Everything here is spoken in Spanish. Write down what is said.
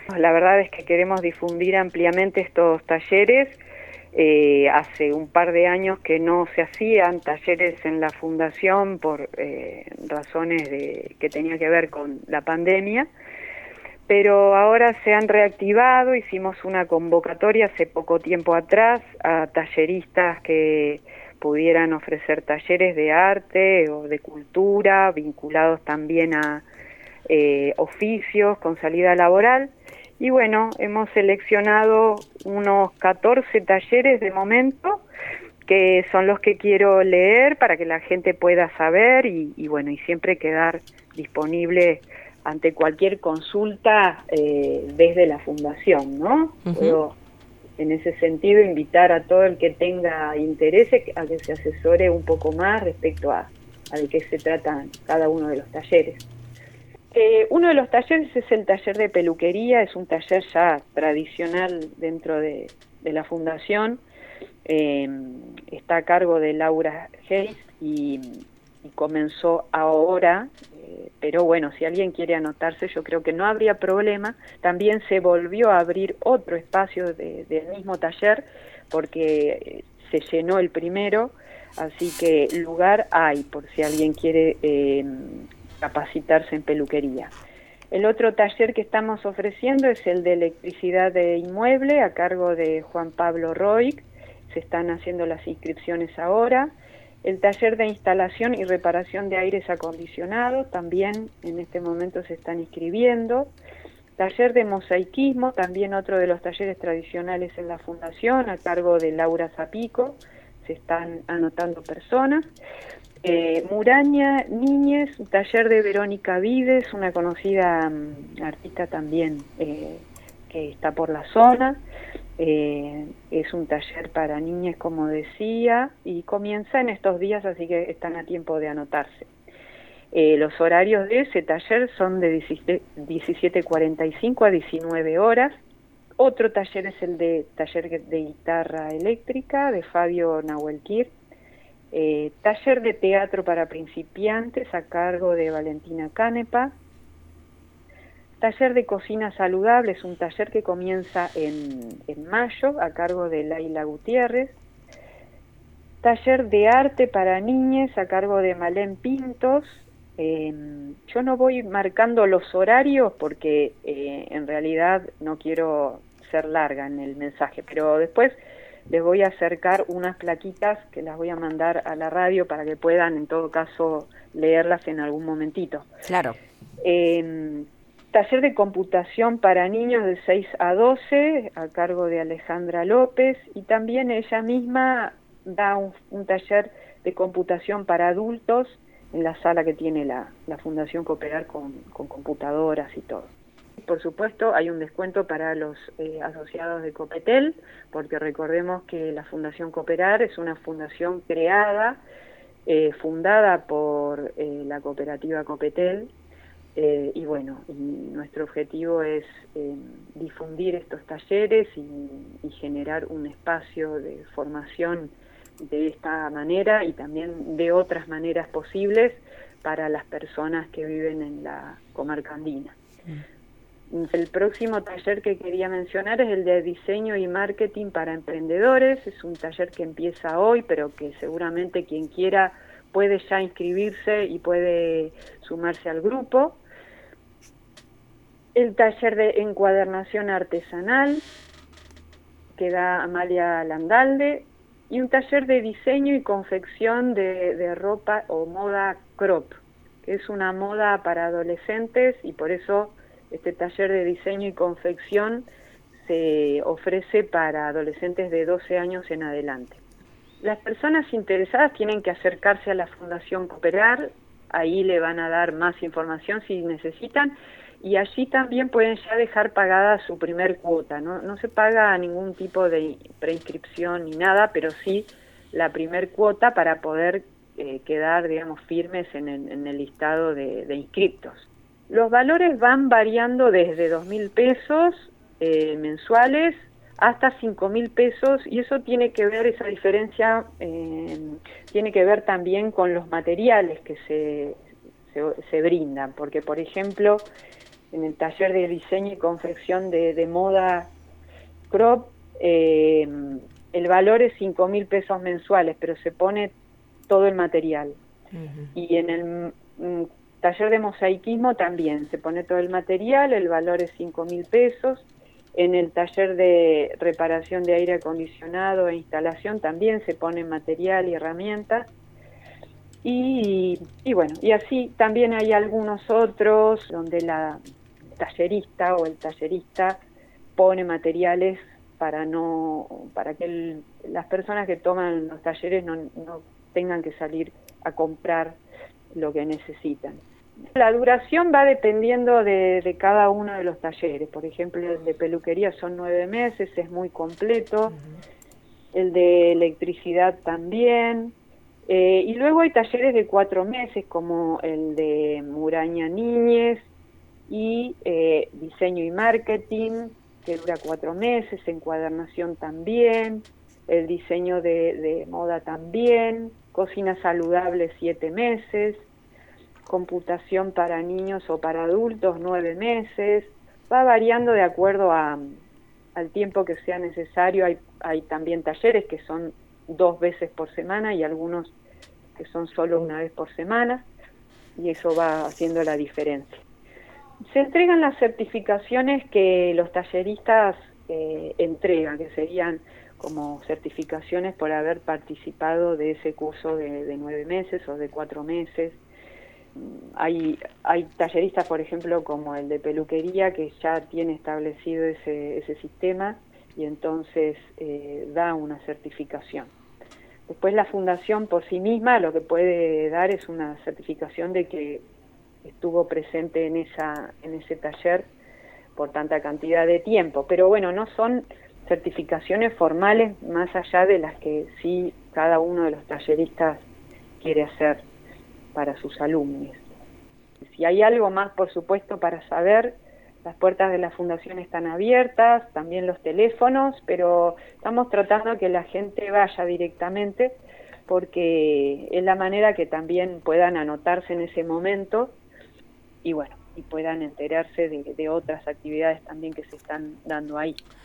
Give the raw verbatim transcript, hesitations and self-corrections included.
La verdad es que queremos difundir ampliamente estos talleres. Eh, hace un par de años que no se hacían talleres en la fundación por eh, razones de, que tenía que ver con la pandemia, pero ahora se han reactivado. Hicimos una convocatoria hace poco tiempo atrás a talleristas que pudieran ofrecer talleres de arte o de cultura, vinculados también a eh, oficios con salida laboral. Y bueno, hemos seleccionado unos catorce talleres de momento, que son los que quiero leer para que la gente pueda saber y, y bueno, y siempre quedar disponible ante cualquier consulta eh, desde la fundación, ¿no? Uh-huh. Puedo, en ese sentido, invitar a todo el que tenga interés a que se asesore un poco más respecto a, a de qué se tratan cada uno de los talleres. Eh, uno de los talleres es el taller de peluquería, es un taller ya tradicional dentro de, de la fundación, eh, está a cargo de Laura Hayes y, y comenzó ahora, eh, pero bueno, si alguien quiere anotarse yo creo que no habría problema. También se volvió a abrir otro espacio de, del mismo taller porque se llenó el primero, así que lugar hay por si alguien quiere eh, capacitarse en peluquería. El otro taller que estamos ofreciendo es el de electricidad de inmueble a cargo de Juan Pablo Roig. Se están haciendo las inscripciones ahora. El taller de instalación y reparación de aires acondicionados también en este momento se están inscribiendo. Taller de mosaicismo, también otro de los talleres tradicionales en la fundación a cargo de Laura Zapico. Se están anotando personas. Eh, Muraña Niñez, un taller de Verónica Vides, una conocida um, artista también eh, que está por la zona. Eh, es un taller para niñas, como decía, y comienza en estos días, así que están a tiempo de anotarse. Eh, los horarios de ese taller son de diecisiete cuarenta y cinco a diecinueve horas. Otro taller es el de taller de guitarra eléctrica de Fabio Nahuelquir. Eh, taller de teatro para principiantes a cargo de Valentina Canepa. Taller de cocina saludable es un taller que comienza en, en mayo a cargo de Laila Gutiérrez. Taller de arte para niñas a cargo de Malén Pintos. Eh, yo no voy marcando los horarios porque eh, en realidad no quiero ser larga en el mensaje, pero después les voy a acercar unas plaquitas que las voy a mandar a la radio para que puedan, en todo caso, leerlas en algún momentito. Claro. Eh, taller de computación para niños de seis a doce, a cargo de Alejandra López, y también ella misma da un, un taller de computación para adultos en la sala que tiene la, la Fundación Cooperar con, con computadoras y todo. Por supuesto, hay un descuento para los eh, asociados de Copetel, porque recordemos que la Fundación Cooperar es una fundación creada, eh, fundada por eh, la cooperativa Copetel, eh, y bueno, y nuestro objetivo es eh, difundir estos talleres y, y generar un espacio de formación de esta manera y también de otras maneras posibles para las personas que viven en la comarca andina. El próximo taller que quería mencionar es el de diseño y marketing para emprendedores. Es un taller que empieza hoy, pero que seguramente quien quiera puede ya inscribirse y puede sumarse al grupo. El taller de encuadernación artesanal que da Amalia Landalde, y un taller de diseño y confección de, de ropa o moda crop, que es una moda para adolescentes, y por eso este taller de diseño y confección se ofrece para adolescentes de doce años en adelante. Las personas interesadas tienen que acercarse a la Fundación Cooperar, ahí le van a dar más información si necesitan, y allí también pueden ya dejar pagada su primer cuota, ¿no? No se paga ningún tipo de preinscripción ni nada, pero sí la primer cuota para poder eh, quedar, digamos, firmes en el, en el listado de, de inscriptos. Los valores van variando desde dos mil pesos eh, mensuales hasta cinco mil pesos, y eso tiene que ver, esa diferencia eh, tiene que ver también con los materiales que se, se, se brindan, porque por ejemplo en el taller de diseño y confección de, de moda crop, eh, el valor es cinco mil pesos mensuales, pero se pone todo el material. Uh-huh. Y en el mm, taller de mosaicismo también se pone todo el material, el valor es cinco mil pesos. En el taller de reparación de aire acondicionado e instalación también se pone material y herramientas. Y, y bueno, y así también hay algunos otros donde la tallerista o el tallerista pone materiales para no para que el, las personas que toman los talleres no, no tengan que salir a comprar lo que necesitan. La duración va dependiendo de, de cada uno de los talleres. Por ejemplo, el de peluquería son nueve meses, es muy completo. Uh-huh. El de electricidad también. Eh, y luego hay talleres de cuatro meses, como el de Muraña Niñez y eh, diseño y marketing, que dura cuatro meses, encuadernación también, el diseño de, de moda también, cocina saludable siete meses, computación para niños o para adultos nueve meses, va variando de acuerdo a, al tiempo que sea necesario. Hay, hay también talleres que son dos veces por semana y algunos que son solo una vez por semana, y eso va haciendo la diferencia. Se entregan las certificaciones que los talleristas eh, entregan, que serían como certificaciones por haber participado de ese curso de, de nueve meses o de cuatro meses. Hay, hay talleristas, por ejemplo, como el de peluquería, que ya tiene establecido ese, ese sistema y entonces eh, da una certificación. Después la fundación por sí misma lo que puede dar es una certificación de que estuvo presente en esa en ese taller por tanta cantidad de tiempo, pero bueno, no son certificaciones formales más allá de las que sí cada uno de los talleristas quiere hacer para sus alumnos. Si hay algo más, por supuesto, para saber, las puertas de la fundación están abiertas, también los teléfonos, pero estamos tratando de que la gente vaya directamente porque es la manera que también puedan anotarse en ese momento y bueno, y puedan enterarse de, de otras actividades también que se están dando ahí.